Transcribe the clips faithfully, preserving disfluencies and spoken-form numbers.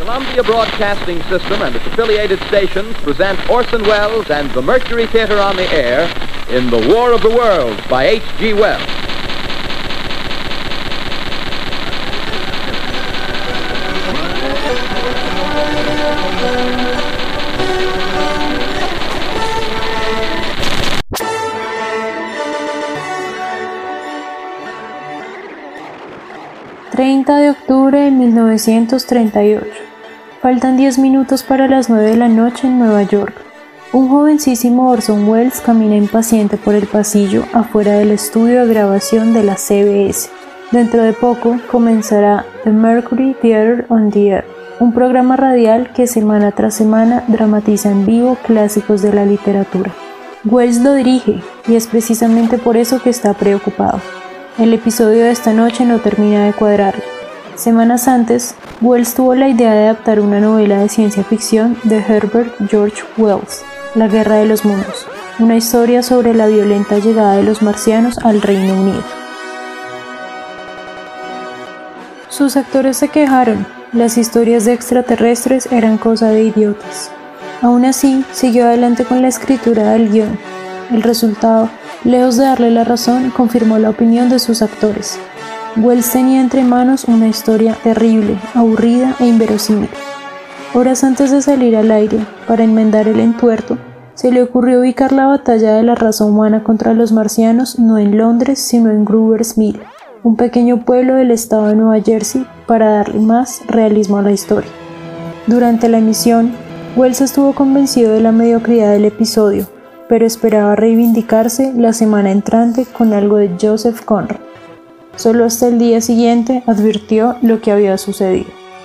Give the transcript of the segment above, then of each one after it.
Columbia Broadcasting System and its affiliated stations present Orson Welles and the Mercury Theater on the air in The War of the Worlds by H G Wells. treinta de octubre de mil novecientos treinta y ocho. Faltan diez minutos para las nueve de la noche en Nueva York. Un jovencísimo Orson Welles camina impaciente por el pasillo afuera del estudio de grabación de la C B S. Dentro de poco comenzará The Mercury Theater on the Air, un programa radial que semana tras semana dramatiza en vivo clásicos de la literatura. Welles lo dirige y es precisamente por eso que está preocupado. El episodio de esta noche no termina de cuadrarle. Semanas antes, Welles tuvo la idea de adaptar una novela de ciencia ficción de Herbert George Wells, La Guerra de los Mundos, una historia sobre la violenta llegada de los marcianos al Reino Unido. Sus actores se quejaron, las historias de extraterrestres eran cosa de idiotas. Aún así, siguió adelante con la escritura del guión. El resultado, lejos de darle la razón, confirmó la opinión de sus actores. Welles tenía entre manos una historia terrible, aburrida e inverosímil. Horas antes de salir al aire, para enmendar el entuerto, se le ocurrió ubicar la batalla de la raza humana contra los marcianos no en Londres, sino en Grover's Mill, un pequeño pueblo del estado de Nueva Jersey, para darle más realismo a la historia. Durante la emisión, Welles estuvo convencido de la mediocridad del episodio, pero esperaba reivindicarse la semana entrante con algo de Joseph Conrad. Solo hasta el día siguiente advirtió lo que había sucedido.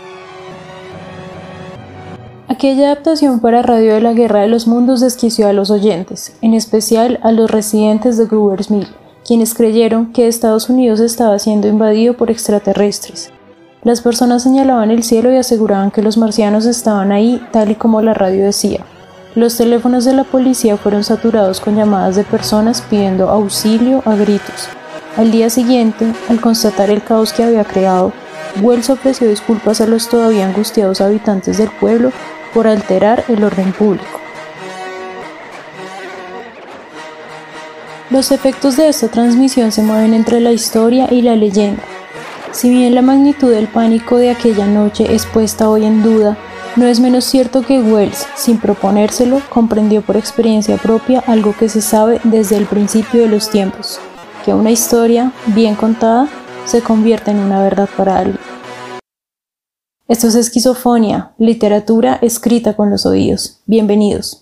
Aquella adaptación para radio de La Guerra de los Mundos desquició a los oyentes, en especial a los residentes de Grover's Mill, quienes creyeron que Estados Unidos estaba siendo invadido por extraterrestres. Las personas señalaban el cielo y aseguraban que los marcianos estaban ahí, tal y como la radio decía. Los teléfonos de la policía fueron saturados con llamadas de personas pidiendo auxilio a gritos. Al día siguiente, al constatar el caos que había creado, Welles ofreció disculpas a los todavía angustiados habitantes del pueblo por alterar el orden público. Los efectos de esta transmisión se mueven entre la historia y la leyenda. Si bien la magnitud del pánico de aquella noche es puesta hoy en duda, no es menos cierto que Welles, sin proponérselo, comprendió por experiencia propia algo que se sabe desde el principio de los tiempos, que una historia, bien contada, se convierte en una verdad para alguien. Esto es Esquizofonía, literatura escrita con los oídos. Bienvenidos.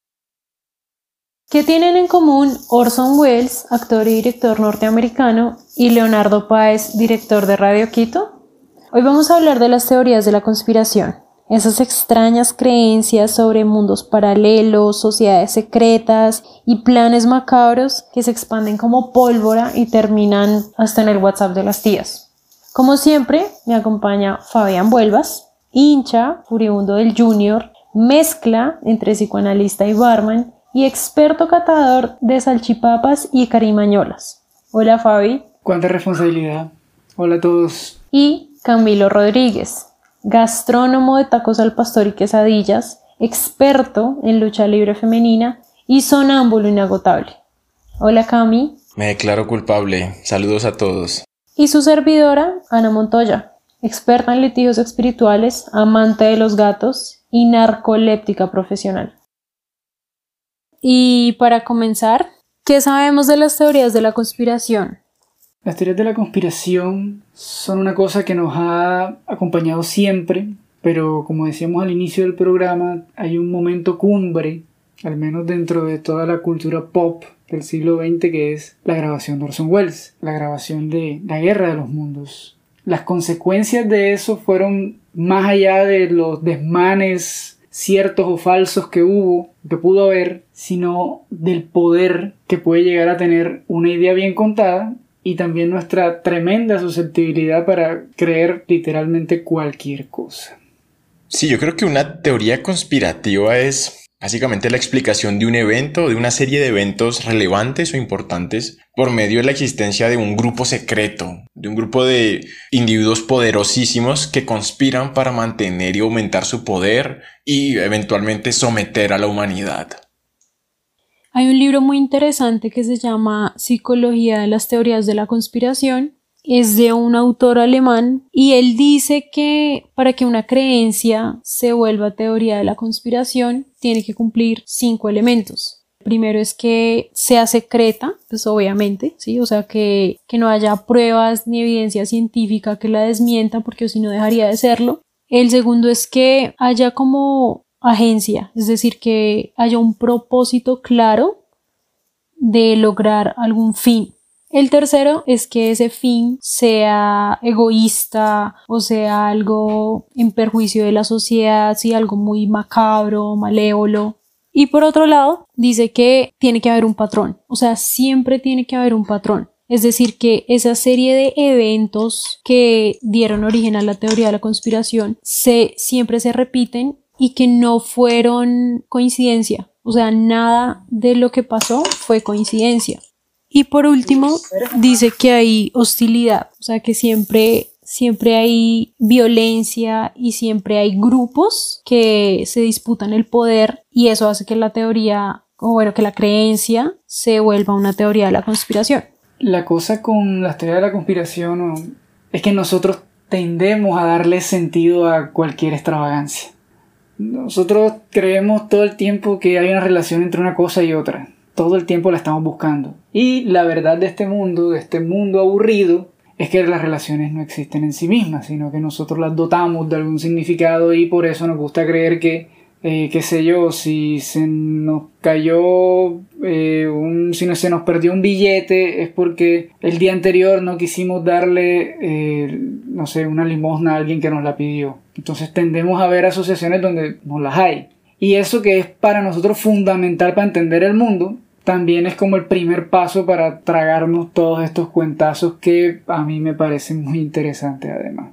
¿Qué tienen en común Orson Welles, actor y director norteamericano, y Leonardo Páez, director de Radio Quito? Hoy vamos a hablar de las teorías de la conspiración. Esas extrañas creencias sobre mundos paralelos, sociedades secretas y planes macabros que se expanden como pólvora y terminan hasta en el WhatsApp de las tías. Como siempre, me acompaña Fabián Vuelvas, hincha furibundo del Junior, mezcla entre psicoanalista y barman y experto catador de salchipapas y carimañolas. Hola Fabi. Cuánta responsabilidad. Hola a todos. Y Camilo Rodríguez, gastrónomo de tacos al pastor y quesadillas, experto en lucha libre femenina y sonámbulo inagotable. Hola Cami. Me declaro culpable. Saludos a todos. Y su servidora, Ana Montoya, experta en litigios espirituales, amante de los gatos y narcoléptica profesional. Y para comenzar, ¿qué sabemos de las teorías de la conspiración? Las teorías de la conspiración son una cosa que nos ha acompañado siempre, pero como decíamos al inicio del programa, hay un momento cumbre, al menos dentro de toda la cultura pop del siglo veinte, que es la grabación de Orson Welles, la grabación de La Guerra de los Mundos. Las consecuencias de eso fueron más allá de los desmanes ciertos o falsos que hubo, que pudo haber, sino del poder que puede llegar a tener una idea bien contada y también nuestra tremenda susceptibilidad para creer literalmente cualquier cosa. Sí, yo creo que una teoría conspirativa es Básicamente la explicación de un evento, de una serie de eventos relevantes o importantes por medio de la existencia de un grupo secreto, de un grupo de individuos poderosísimos que conspiran para mantener y aumentar su poder y eventualmente someter a la humanidad. Hay un libro muy interesante que se llama Psicología de las teorías de la conspiración. Es de un autor alemán y él dice que para que una creencia se vuelva teoría de la conspiración tiene que cumplir cinco elementos. El primero es que sea secreta, pues obviamente, ¿sí? O sea, que, que no haya pruebas ni evidencia científica que la desmientan, porque si no dejaría de serlo. El segundo es que haya como agencia, es decir, que haya un propósito claro de lograr algún fin. El tercero es que ese fin sea egoísta o sea algo en perjuicio de la sociedad, sí, algo muy macabro, malévolo. Y por otro lado, dice que tiene que haber un patrón, o sea, siempre tiene que haber un patrón. Es decir, que esa serie de eventos que dieron origen a la teoría de la conspiración se, siempre se repiten y que no fueron coincidencia. O sea, nada de lo que pasó fue coincidencia. Y por último, dice que hay hostilidad, o sea que siempre, siempre hay violencia y siempre hay grupos que se disputan el poder y eso hace que la teoría, o bueno, que la creencia se vuelva una teoría de la conspiración. La cosa con las teorías de la conspiración es que nosotros tendemos a darle sentido a cualquier extravagancia. Nosotros creemos todo el tiempo que hay una relación entre una cosa y otra. Todo el tiempo la estamos buscando. Y la verdad de este mundo, de este mundo aburrido, es que las relaciones no existen en sí mismas, sino que nosotros las dotamos de algún significado y por eso nos gusta creer que, eh, qué sé yo, si se nos cayó, eh, un, si no, se nos perdió un billete es porque el día anterior no quisimos darle, eh, no sé, una limosna a alguien que nos la pidió. Entonces tendemos a ver asociaciones donde no las hay. Y eso que es para nosotros fundamental para entender el mundo, también es como el primer paso para tragarnos todos estos cuentazos que a mí me parecen muy interesantes además.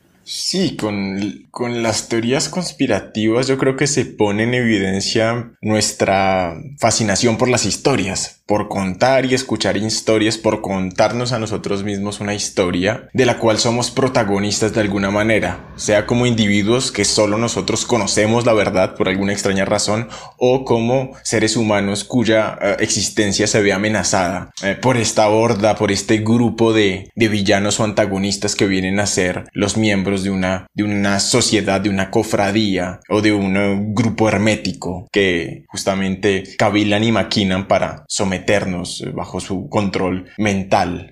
Sí, con, con las teorías conspirativas yo creo que se pone en evidencia nuestra fascinación por las historias, por contar y escuchar historias, por contarnos a nosotros mismos una historia de la cual somos protagonistas de alguna manera, sea como individuos que solo nosotros conocemos la verdad por alguna extraña razón, o como seres humanos cuya uh, existencia se ve amenazada eh, por esta horda, por este grupo de, de villanos o antagonistas que vienen a ser los miembros de una, de una sociedad, de una cofradía o de un uh, grupo hermético que justamente cavilan y maquinan para someternos bajo su control mental.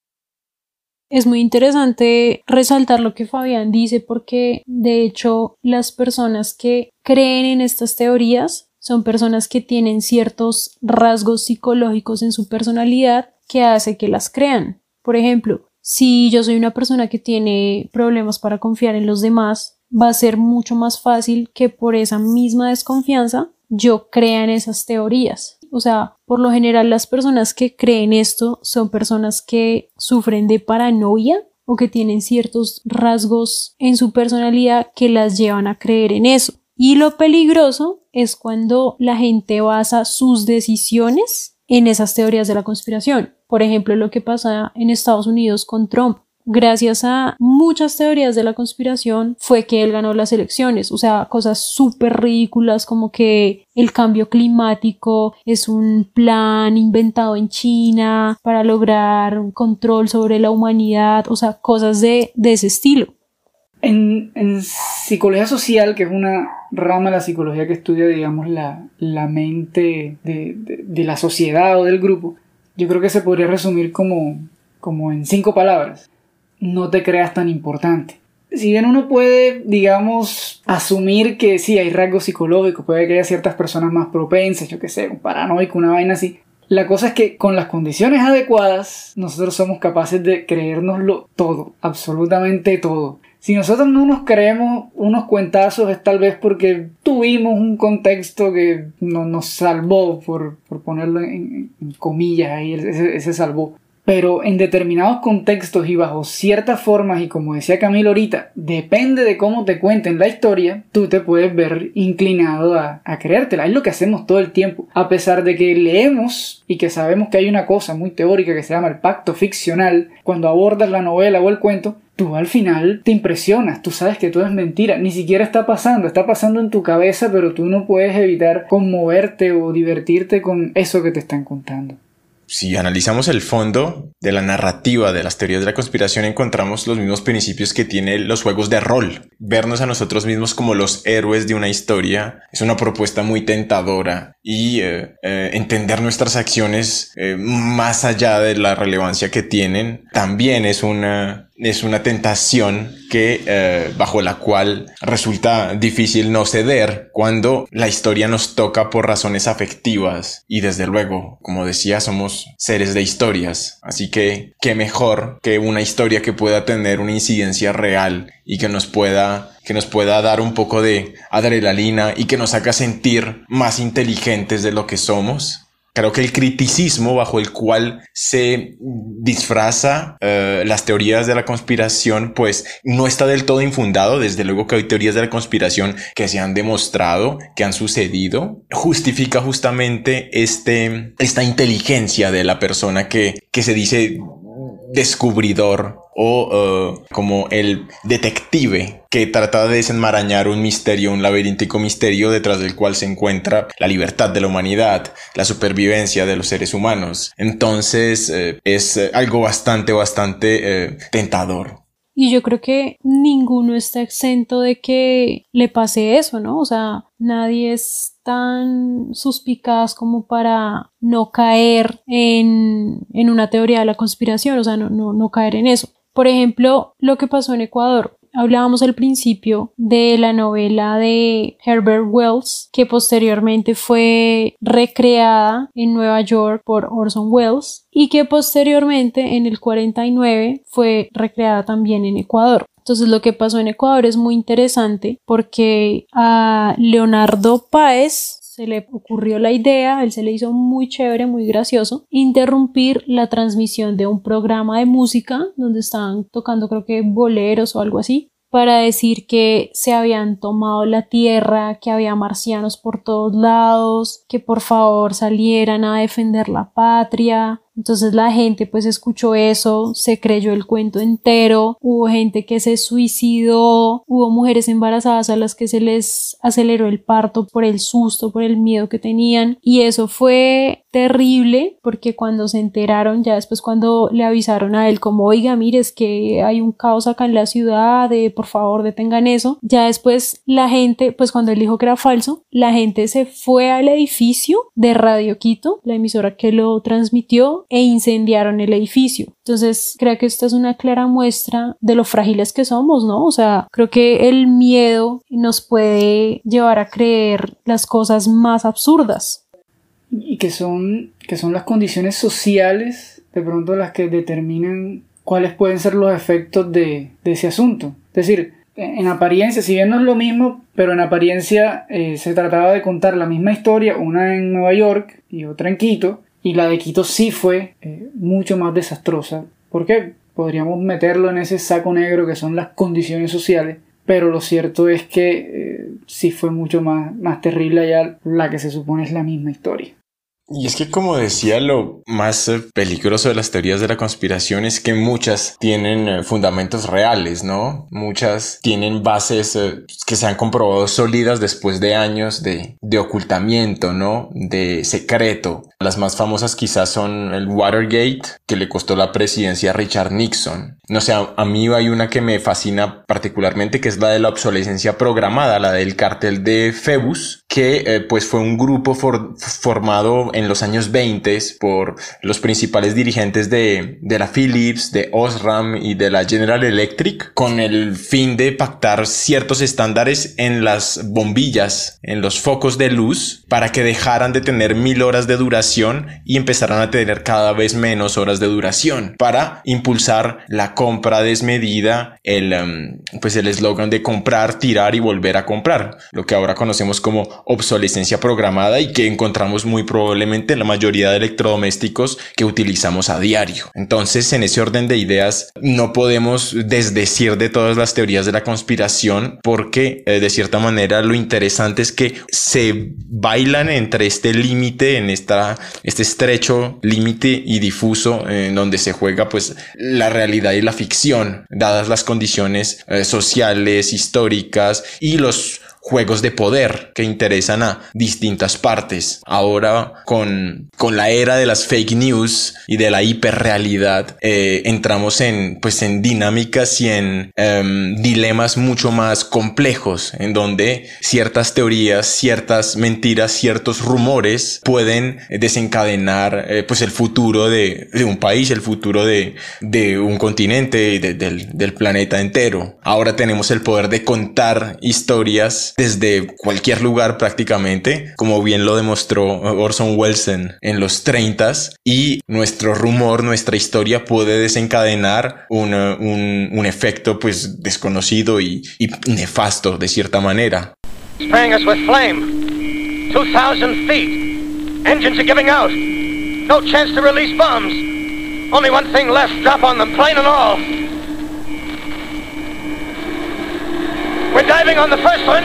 Es muy interesante resaltar lo que Fabián dice porque de hecho las personas que creen en estas teorías son personas que tienen ciertos rasgos psicológicos en su personalidad que hace que las crean. Por ejemplo, si yo soy una persona que tiene problemas para confiar en los demás, va a ser mucho más fácil que por esa misma desconfianza yo crea en esas teorías. O sea, por lo general las personas que creen esto son personas que sufren de paranoia o que tienen ciertos rasgos en su personalidad que las llevan a creer en eso. Y lo peligroso es cuando la gente basa sus decisiones en esas teorías de la conspiración. Por ejemplo, lo que pasa en Estados Unidos con Trump. Gracias a muchas teorías de la conspiración fue que él ganó las elecciones. O sea, cosas súper ridículas como que el cambio climático es un plan inventado en China para lograr un control sobre la humanidad. O sea, cosas de, de ese estilo. En, en psicología social, que es una rama de la psicología que estudia, digamos, la, la mente de, de, de la sociedad o del grupo, yo creo que se podría resumir como, como en cinco palabras. No te creas tan importante. Si bien uno puede, digamos, asumir que sí hay rasgos psicológicos, puede que haya ciertas personas más propensas, yo qué sé, un paranoico, una vaina así. La cosa es que con las condiciones adecuadas, nosotros somos capaces de creérnoslo todo, absolutamente todo. Si nosotros no nos creemos unos cuentazos es tal vez porque tuvimos un contexto que no, nos salvó, por, por ponerlo en, en comillas ahí, ese, ese salvó. pero en determinados contextos y bajo ciertas formas, y como decía Camilo ahorita, depende de cómo te cuenten la historia, tú te puedes ver inclinado a, a creértela. Es lo que hacemos todo el tiempo, a pesar de que leemos y que sabemos que hay una cosa muy teórica que se llama el pacto ficcional. Cuando abordas la novela o el cuento, tú al final te impresionas, tú sabes que todo es mentira, ni siquiera está pasando, está pasando en tu cabeza, pero tú no puedes evitar conmoverte o divertirte con eso que te están contando. Si analizamos el fondo de la narrativa de las teorías de la conspiración, encontramos los mismos principios que tienen los juegos de rol. Vernos a nosotros mismos como los héroes de una historia es una propuesta muy tentadora, y eh, eh, entender nuestras acciones eh, más allá de la relevancia que tienen también es una, es una tentación que, eh, bajo la cual resulta difícil no ceder cuando la historia nos toca por razones afectivas. Y desde luego, como decía, somos seres de historias, así que qué mejor que una historia que pueda tener una incidencia real y que nos pueda que nos pueda dar un poco de adrenalina y que nos haga sentir más inteligentes de lo que somos. Creo que el criticismo bajo el cual se disfraza uh, las teorías de la conspiración pues no está del todo infundado. Desde luego que hay teorías de la conspiración que se han demostrado, que han sucedido. Justifica justamente este, esta inteligencia de la persona que, que se dice descubridor o uh, como el detective que trata de desenmarañar un misterio, un laberíntico misterio detrás del cual se encuentra la libertad de la humanidad, la supervivencia de los seres humanos. Entonces eh, es eh, algo bastante, bastante eh, tentador. Y yo creo que ninguno está exento de que le pase eso, ¿no? O sea, nadie es tan suspicaz como para no caer en, en una teoría de la conspiración, o sea, no, no, no caer en eso. Por ejemplo, lo que pasó en Ecuador. Hablábamos al principio de la novela de Herbert Wells, que posteriormente fue recreada en Nueva York por Orson Welles y que posteriormente en el cuarenta y nueve fue recreada también en Ecuador. Entonces lo que pasó en Ecuador es muy interesante porque a Leonardo Páez se le ocurrió la idea, él se le hizo muy chévere, muy gracioso, interrumpir la transmisión de un programa de música donde estaban tocando creo que boleros o algo así, para decir que se habían tomado la tierra, que había marcianos por todos lados, que por favor salieran a defender la patria. Entonces la gente pues escuchó eso, se creyó el cuento entero, hubo gente que se suicidó, hubo mujeres embarazadas a las que se les aceleró el parto por el susto, por el miedo que tenían, y eso fue terrible porque cuando se enteraron, ya después cuando le avisaron a él como oiga mire es que hay un caos acá en la ciudad, de, por favor detengan eso, ya después la gente pues cuando él dijo que era falso, la gente se fue al edificio de Radio Quito, la emisora que lo transmitió, e incendiaron el edificio. Entonces creo que esta es una clara muestra de lo frágiles que somos, ¿no? O sea, creo que el miedo nos puede llevar a creer las cosas más absurdas. Y que son, que son las condiciones sociales de pronto las que determinan cuáles pueden ser los efectos de, de ese asunto. Es decir, en apariencia, si bien no es lo mismo, pero en apariencia eh, se trataba de contar la misma historia, una en Nueva York y otra en Quito, y la de Quito sí fue eh, mucho más desastrosa. ¿Por qué? Podríamos meterlo en ese saco negro que son las condiciones sociales, pero lo cierto es que eh, sí fue mucho más, más terrible allá la que se supone es la misma historia. Y es que, como decía, lo más eh, peligroso de las teorías de la conspiración es que muchas tienen eh, fundamentos reales, ¿no? Muchas tienen bases eh, que se han comprobado sólidas después de años de, de ocultamiento, ¿no? De secreto. Las más famosas quizás son el Watergate, que le costó la presidencia a Richard Nixon. No sé, a, a mí hay una que me fascina particularmente, que es la de la obsolescencia programada, la del cartel de Phoebus, que eh, pues fue un grupo for, formado en los años veinte por los principales dirigentes de, de la Philips, de Osram y de la General Electric, con el fin de pactar ciertos estándares en las bombillas, en los focos de luz, para que dejaran de tener mil horas de duración y empezaran a tener cada vez menos horas de duración, para impulsar la compra desmedida, el um, pues el eslogan de comprar, tirar y volver a comprar, lo que ahora conocemos como obsolescencia programada y que encontramos muy probablemente en la mayoría de electrodomésticos que utilizamos a diario. Entonces, en ese orden de ideas, no podemos desdecir de todas las teorías de la conspiración porque, eh, de cierta manera, lo interesante es que se bailan entre este límite, en esta, este estrecho límite y difuso en donde se juega pues la realidad y la ficción, dadas las condiciones eh, sociales, históricas y los juegos de poder que interesan a distintas partes. Ahora, con, con la era de las fake news y de la hiperrealidad, eh, entramos en, pues, en dinámicas y en um, dilemas mucho más complejos, en donde ciertas teorías, ciertas mentiras, ciertos rumores pueden desencadenar eh, pues el futuro de, de un país, el futuro de, de un continente y de, del, del planeta entero. Ahora tenemos el poder de contar historias desde cualquier lugar prácticamente, como bien lo demostró Orson Welles en, en los treintas, y nuestro rumor, nuestra historia puede desencadenar una, un, un efecto pues desconocido y, y nefasto de cierta manera. Spraying us with flame. two thousand feet. Engines are giving out. No chance to release bombs. Only one thing left, drop on them, plane and all. We're diving on the first one.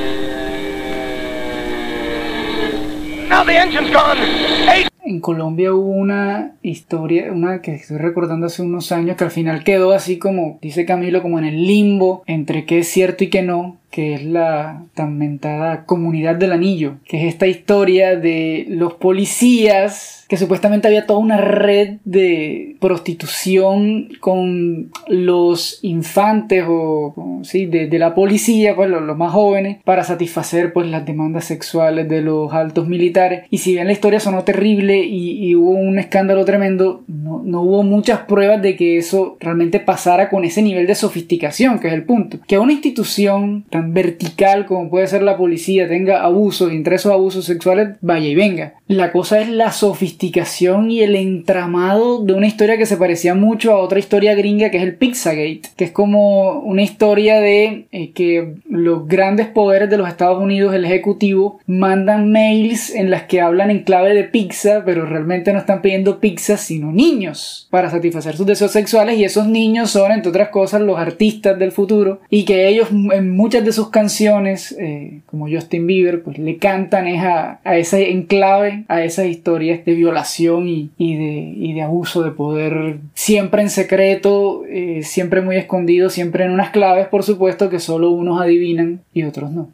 Now the engine's gone. Eight. En Colombia hubo una historia, una que estoy recordando hace unos años, que al final quedó así como, dice Camilo, como en el limbo entre qué es cierto y qué no, que es la tan mentada Comunidad del Anillo, que es esta historia de los policías, que supuestamente había toda una red de prostitución con los infantes o, o sí, de, de la policía, pues los, los más jóvenes, para satisfacer pues las demandas sexuales de los altos militares. Y si bien la historia sonó terrible y, y hubo un escándalo tremendo, no, no hubo muchas pruebas de que eso realmente pasara con ese nivel de sofisticación, que es el punto. Que una institución tan vertical como puede ser la policía tenga abusos, y entre esos abusos sexuales vaya y venga. La cosa es la sofisticación y el entramado de una historia que se parecía mucho a otra historia gringa, que es el Pizzagate, que es como una historia de eh, que los grandes poderes de los Estados Unidos, el ejecutivo, mandan mails en las que hablan en clave de pizza, pero realmente no están pidiendo pizza sino niños para satisfacer sus deseos sexuales, y esos niños son, entre otras cosas, los artistas del futuro, y que ellos en muchas de sus canciones, eh, como Justin Bieber, pues le cantan es a, a ese enclave, a esas historias de violación y, y, de, y de abuso de poder, siempre en secreto, eh, siempre muy escondido, siempre en unas claves, por supuesto, que solo unos adivinan y otros no.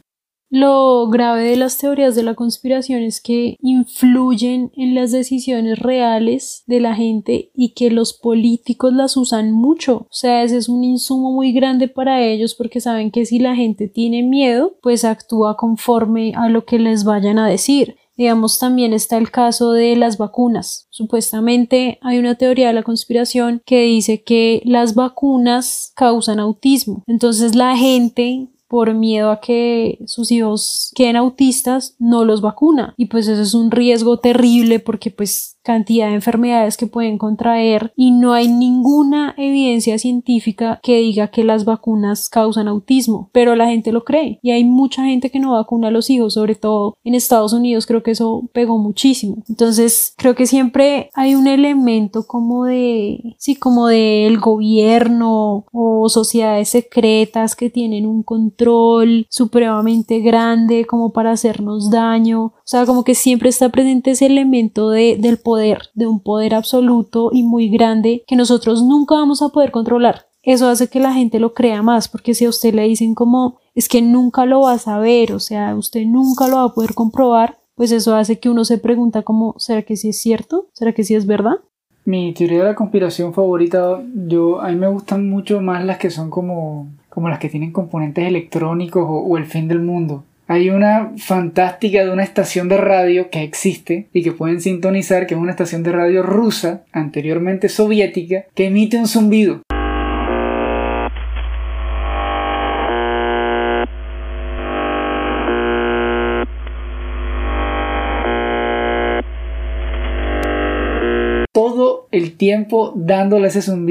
Lo grave de las teorías de la conspiración es que influyen en las decisiones reales de la gente y que los políticos las usan mucho. O sea, ese es un insumo muy grande para ellos, porque saben que si la gente tiene miedo, pues actúa conforme a lo que les vayan a decir. Digamos, también está el caso de las vacunas. Supuestamente hay una teoría de la conspiración que dice que las vacunas causan autismo. Entonces la gente, por miedo a que sus hijos queden autistas, no los vacuna. Y pues eso es un riesgo terrible, porque pues cantidad de enfermedades que pueden contraer, y no hay ninguna evidencia científica que diga que las vacunas causan autismo, pero la gente lo cree, y hay mucha gente que no vacuna a los hijos, sobre todo en Estados Unidos. Creo que eso pegó muchísimo. Entonces creo que siempre hay un elemento como de, sí, como del gobierno o sociedades secretas que tienen un control supremamente grande como para hacernos daño. O sea, como que siempre está presente ese elemento de, del poder, de un poder absoluto y muy grande que nosotros nunca vamos a poder controlar. Eso hace que la gente lo crea más, porque si a usted le dicen como, es que nunca lo va a saber, o sea, usted nunca lo va a poder comprobar, pues eso hace que uno se pregunta como, ¿será que sí es cierto? ¿Será que sí es verdad? Mi teoría de la conspiración favorita, yo, a mí me gustan mucho más las que son como, como las que tienen componentes electrónicos o, o el fin del mundo. Hay una fantástica de una estación de radio que existe y que pueden sintonizar, que es una estación de radio rusa, anteriormente soviética, que emite un zumbido. Todo el tiempo dándole ese zumbido.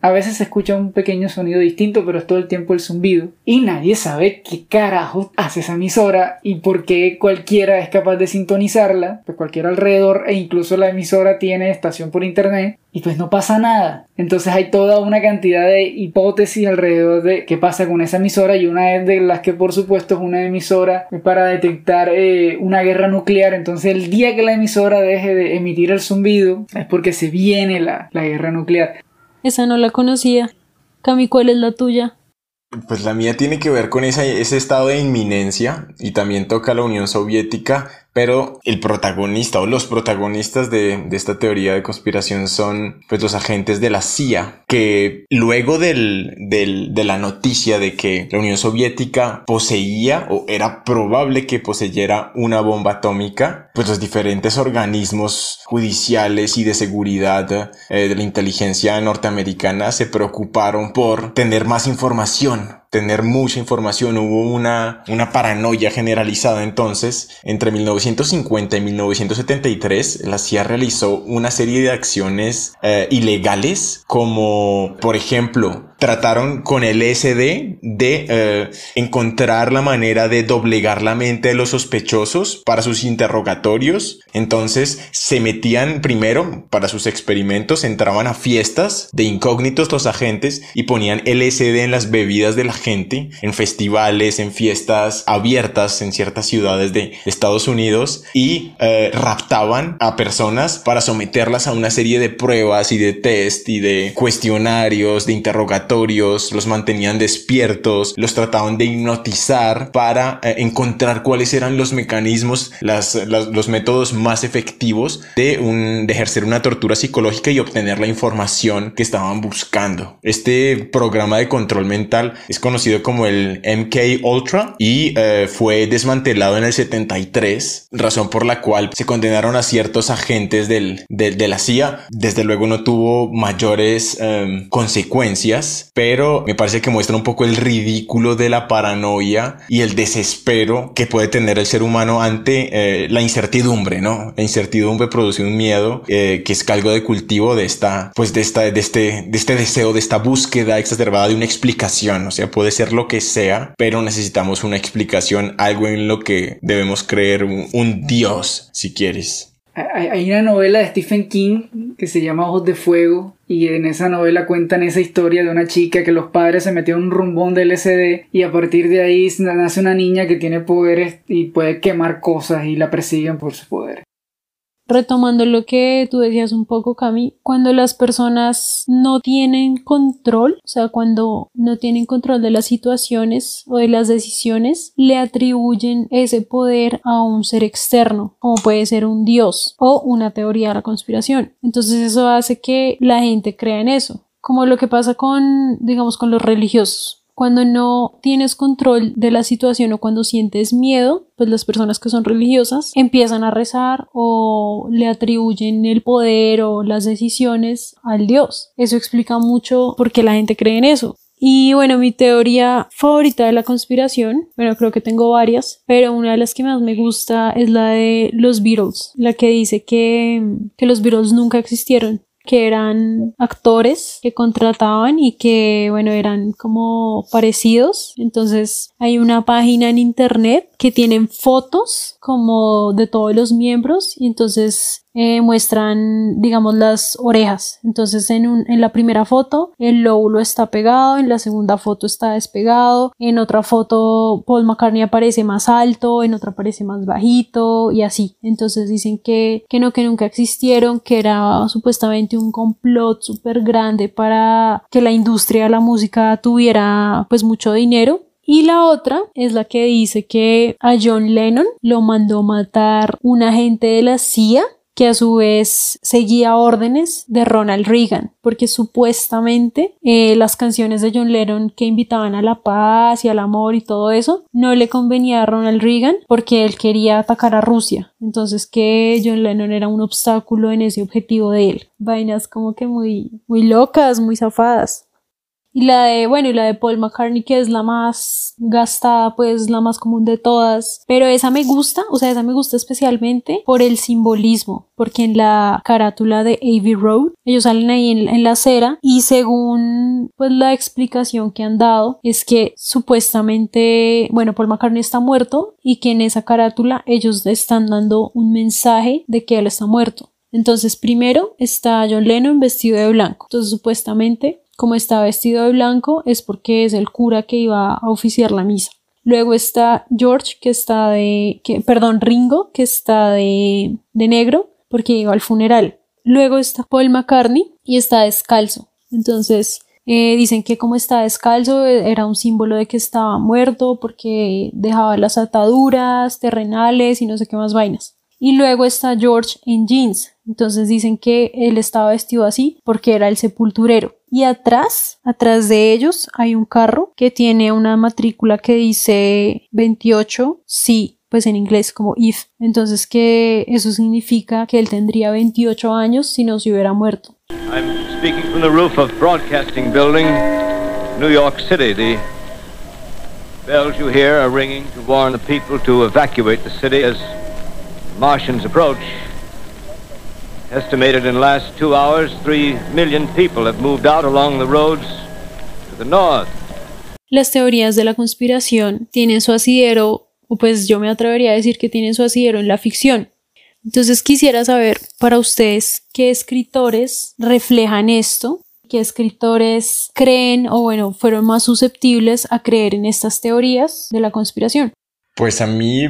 A veces se escucha un pequeño sonido distinto, pero es todo el tiempo el zumbido. Y nadie sabe qué carajo hace esa emisora y por qué cualquiera es capaz de sintonizarla, pues cualquiera alrededor, e incluso la emisora tiene estación por internet, y pues no pasa nada. Entonces hay toda una cantidad de hipótesis alrededor de qué pasa con esa emisora, y una de las que por supuesto es una emisora para detectar eh, una guerra nuclear. Entonces el día que la emisora deje de emitir el zumbido es porque se viene la, la guerra nuclear. Esa no la conocía. Cami, ¿cuál es la tuya? Pues la mía tiene que ver con esa, ese estado de inminencia, y también toca la Unión Soviética, pero el protagonista o los protagonistas de, de esta teoría de conspiración son pues los agentes de la C I A, que luego del, del, de la noticia de que la Unión Soviética poseía o era probable que poseyera una bomba atómica, pues los diferentes organismos judiciales y de seguridad eh, de la inteligencia norteamericana se preocuparon por tener más información, tener mucha información. Hubo una, una paranoia generalizada. Entonces, entre mil novecientos cincuenta y mil novecientos setenta y tres, la C I A realizó una serie de acciones eh, ilegales, como, por ejemplo, trataron con el L S D de eh, encontrar la manera de doblegar la mente de los sospechosos para sus interrogatorios. Entonces se metían primero para sus experimentos, entraban a fiestas de incógnitos los agentes y ponían L S D en las bebidas de la gente, en festivales, en fiestas abiertas en ciertas ciudades de Estados Unidos, y eh, raptaban a personas para someterlas a una serie de pruebas y de test y de cuestionarios, de interrogatorios. Los mantenían despiertos, los trataban de hipnotizar para eh, encontrar cuáles eran los mecanismos, las, las, los métodos más efectivos de, un, de ejercer una tortura psicológica y obtener la información que estaban buscando. Este programa de control mental es conocido como el M K Ultra y eh, fue desmantelado en el setenta y tres, razón por la cual se condenaron a ciertos agentes del, de, de la C I A. Desde luego no tuvo mayores eh, consecuencias, pero me parece que muestra un poco el ridículo de la paranoia y el desespero que puede tener el ser humano ante eh, la incertidumbre, ¿no? La incertidumbre produce un miedo eh, que es caldo de cultivo de esta, pues de esta, de este, de este deseo, de esta búsqueda exacerbada de una explicación. O sea, puede ser lo que sea, pero necesitamos una explicación, algo en lo que debemos creer, un, un Dios, si quieres. Hay una novela de Stephen King que se llama Ojos de Fuego, y en esa novela cuentan esa historia de una chica que los padres se metieron un rumbón de L S D y a partir de ahí nace una niña que tiene poderes y puede quemar cosas y la persiguen por sus poderes. Retomando lo que tú decías un poco, Cami, cuando las personas no tienen control, o sea, cuando no tienen control de las situaciones o de las decisiones, le atribuyen ese poder a un ser externo, como puede ser un dios o una teoría de la conspiración. Entonces eso hace que la gente crea en eso, como lo que pasa con, digamos, con los religiosos. Cuando no tienes control de la situación o cuando sientes miedo, pues las personas que son religiosas empiezan a rezar o le atribuyen el poder o las decisiones al Dios. Eso explica mucho por qué la gente cree en eso. Y bueno, mi teoría favorita de la conspiración, bueno, creo que tengo varias, pero una de las que más me gusta es la de los Beatles, la que dice que, que los Beatles nunca existieron, que eran actores que contrataban y que, bueno, eran como parecidos. Entonces hay una página en internet que tienen fotos como de todos los miembros y entonces eh, muestran, digamos, las orejas. Entonces en, un, en la primera foto el lóbulo está pegado, en la segunda foto está despegado, en otra foto Paul McCartney aparece más alto, en otra aparece más bajito y así. Entonces dicen que, que no, que nunca existieron, que era supuestamente un complot súper grande para que la industria de la música tuviera pues mucho dinero. Y la otra es la que dice que a John Lennon lo mandó matar un agente de la C I A que a su vez seguía órdenes de Ronald Reagan, porque supuestamente eh, las canciones de John Lennon que invitaban a la paz y al amor y todo eso no le convenía a Ronald Reagan porque él quería atacar a Rusia. Entonces que John Lennon era un obstáculo en ese objetivo de él. Vainas como que muy, muy locas, muy zafadas. Y la de, bueno, y la de Paul McCartney, que es la más gastada, pues la más común de todas. Pero esa me gusta, o sea, esa me gusta especialmente por el simbolismo. Porque en la carátula de Abbey Road, ellos salen ahí en, en la acera y según pues la explicación que han dado es que supuestamente, bueno, Paul McCartney está muerto y que en esa carátula ellos le están dando un mensaje de que él está muerto. Entonces primero está John Lennon vestido de blanco. Entonces supuestamente como está vestido de blanco es porque es el cura que iba a oficiar la misa. Luego está George que está de, que, perdón, Ringo que está de, de negro porque iba al funeral. Luego está Paul McCartney y está descalzo. Entonces eh, dicen que como está descalzo era un símbolo de que estaba muerto porque dejaba las ataduras terrenales y no sé qué más vainas. Y luego está George en jeans. Entonces dicen que él estaba vestido así porque era el sepulturero. Y atrás, atrás de ellos hay un carro que tiene una matrícula que dice veintiocho, sí, pues en inglés como if. Entonces que eso significa que él tendría veintiocho años si no se hubiera muerto. I'm speaking from the roof of Broadcasting Building, New York City. The bells you hear are ringing to warn the people to evacuate the city as Martians approach. Estimated in the last two hours, three million people have moved out along the roads to the north. Las teorías de la conspiración tienen su asidero, o pues yo me atrevería a decir que tienen su asidero en la ficción. Entonces quisiera saber para ustedes qué escritores reflejan esto, qué escritores creen o bueno, fueron más susceptibles a creer en estas teorías de la conspiración. Pues a mí,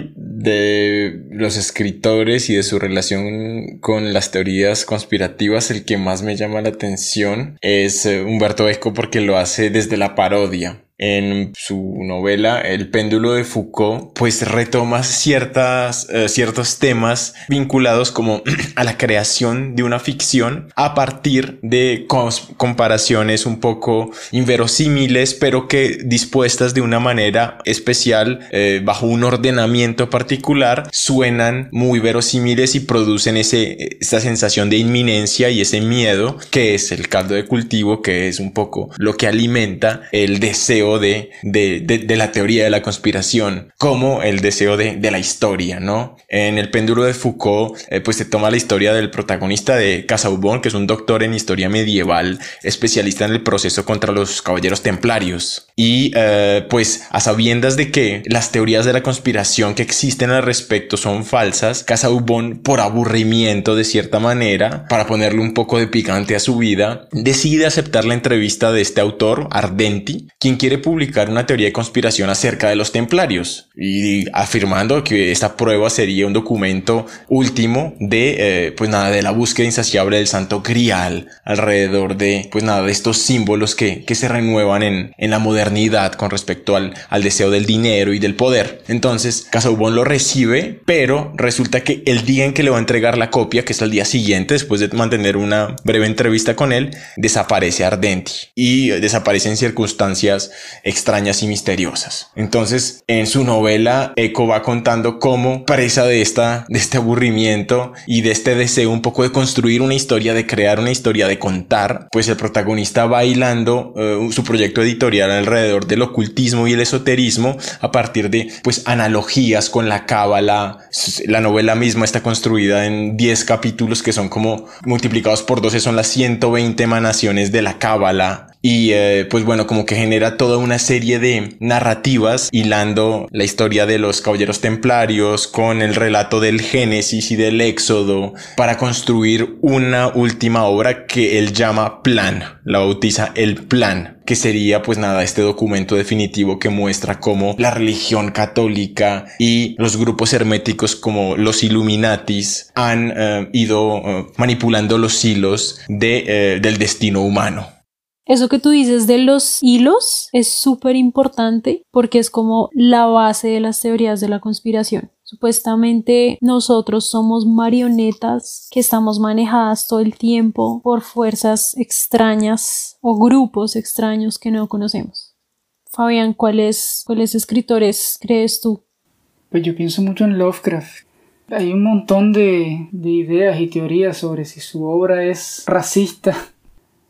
de los escritores y de su relación con las teorías conspirativas, el que más me llama la atención es Umberto Eco porque lo hace desde la parodia. En su novela El péndulo de Foucault, pues retoma ciertas, eh, ciertos temas vinculados como a la creación de una ficción a partir de cons- comparaciones un poco inverosímiles, pero que dispuestas de una manera especial, eh, bajo un ordenamiento particular, suenan muy verosímiles y producen ese, esa sensación de inminencia y ese miedo que es el caldo de cultivo, que es un poco lo que alimenta el deseo De, de, de, de la teoría de la conspiración, como el deseo de, de la historia, ¿no? En El péndulo de Foucault, eh, pues se toma la historia del protagonista de Casaubon, que es un doctor en historia medieval, especialista en el proceso contra los caballeros templarios. Y eh, pues a sabiendas de que las teorías de la conspiración que existen al respecto son falsas, Casaubon, por aburrimiento de cierta manera, para ponerle un poco de picante a su vida, decide aceptar la entrevista de este autor, Ardenti, quien quiere publicar una teoría de conspiración acerca de los templarios y afirmando que esta prueba sería un documento último de eh, pues nada de la búsqueda insaciable del santo grial alrededor de pues nada de estos símbolos que, que se renuevan en, en la modernidad con respecto al, al deseo del dinero y del poder. Entonces Casaubon lo recibe, pero resulta que el día en que le va a entregar la copia, que es el día siguiente después de mantener una breve entrevista con él, desaparece Ardenti y desaparece en circunstancias extrañas y misteriosas. Entonces, en su novela, Eco va contando cómo, presa de esta, de este aburrimiento y de este deseo un poco de construir una historia, de crear una historia, de contar, pues el protagonista va hilando uh, su proyecto editorial alrededor del ocultismo y el esoterismo a partir de, pues, analogías con la cábala. La novela misma está construida en diez capítulos que son como multiplicados por doce, son las ciento veinte emanaciones de la cábala. Y eh, pues bueno, como que genera toda una serie de narrativas hilando la historia de los caballeros templarios con el relato del Génesis y del Éxodo para construir una última obra que él llama Plan, la bautiza El Plan, que sería pues nada este documento definitivo que muestra cómo la religión católica y los grupos herméticos como los Illuminatis han eh, ido eh, manipulando los hilos de, eh, del destino humano. Eso que tú dices de los hilos es súper importante porque es como la base de las teorías de la conspiración. Supuestamente nosotros somos marionetas que estamos manejadas todo el tiempo por fuerzas extrañas o grupos extraños que no conocemos. Fabián, ¿cuáles, cuáles escritores crees tú? Pues yo pienso mucho en Lovecraft. Hay un montón de, de ideas y teorías sobre si su obra es racista.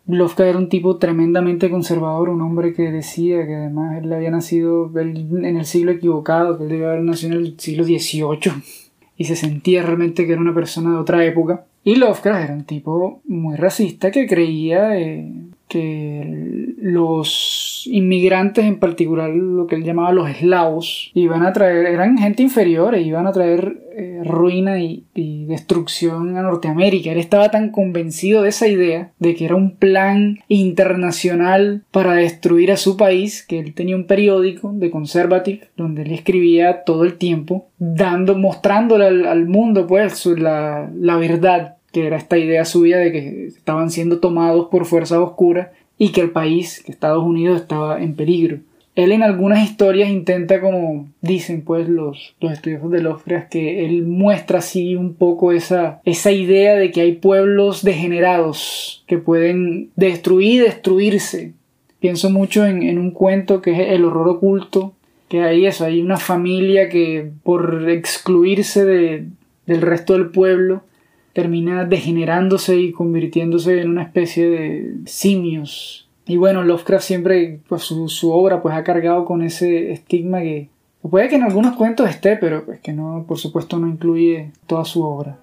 Lovecraft era un tipo tremendamente conservador, un hombre que decía que además él había nacido en el siglo equivocado, que él debía haber nacido en el siglo dieciocho y se sentía realmente que era una persona de otra época. Y Lovecraft era un tipo muy racista que creía eh, que los inmigrantes, en particular lo que él llamaba los eslavos, iban a traer, eran gente inferior e iban a traer eh, ruina y, y destrucción a Norteamérica. Él estaba tan convencido de esa idea, de que era un plan internacional para destruir a su país, que él tenía un periódico de Conservative donde él escribía todo el tiempo, dando, mostrándole al, al mundo pues su, la, la verdad, que era esta idea suya de que estaban siendo tomados por fuerzas oscuras y que el país, que Estados Unidos, estaba en peligro. Él en algunas historias intenta, como dicen pues los, los estudiosos de Lovecraft, que él muestra así un poco esa, esa idea de que hay pueblos degenerados que pueden destruir y destruirse. Pienso mucho en, en un cuento que es El horror oculto, que hay eso, hay una familia que por excluirse de, del resto del pueblo termina degenerándose y convirtiéndose en una especie de simios. Y bueno, Lovecraft siempre, pues su, su obra pues ha cargado con ese estigma que, que puede que en algunos cuentos esté, pero pues que no, por supuesto no incluye toda su obra.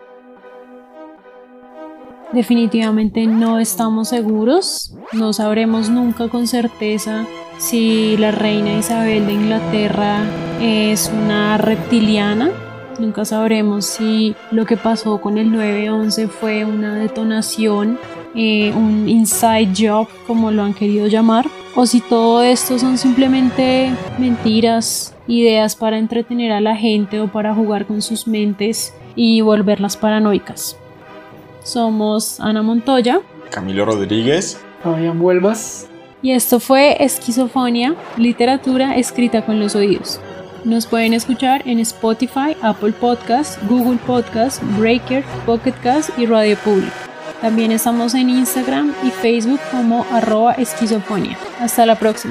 Definitivamente no estamos seguros, no sabremos nunca con certeza si la reina Isabel de Inglaterra es una reptiliana. Nunca sabremos si lo que pasó con el nueve once fue una detonación, eh, un inside job, como lo han querido llamar, o si todo esto son simplemente mentiras, ideas para entretener a la gente o para jugar con sus mentes y volverlas paranoicas. Somos Ana Montoya, Camilo Rodríguez, Fabián Vuelvas, y esto fue Esquizofonía, literatura escrita con los oídos. Nos pueden escuchar en Spotify, Apple Podcasts, Google Podcasts, Breaker, Pocket Cast y Radio Public. También estamos en Instagram y Facebook como arroba esquizofonía. Hasta la próxima.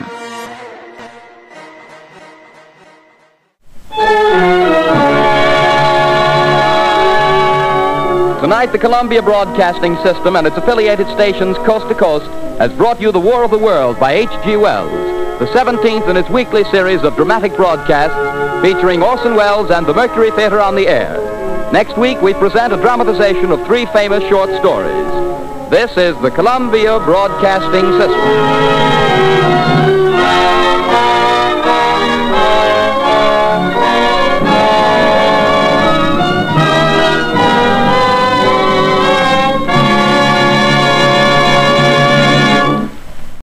Tonight, the Columbia Broadcasting System and its affiliated stations coast to coast has brought you The War of the World by H G Wells, the seventeenth in its weekly series of dramatic broadcasts featuring Orson Welles and the Mercury Theatre on the air. Next week, we present a dramatization of three famous short stories. This is the Columbia Broadcasting System.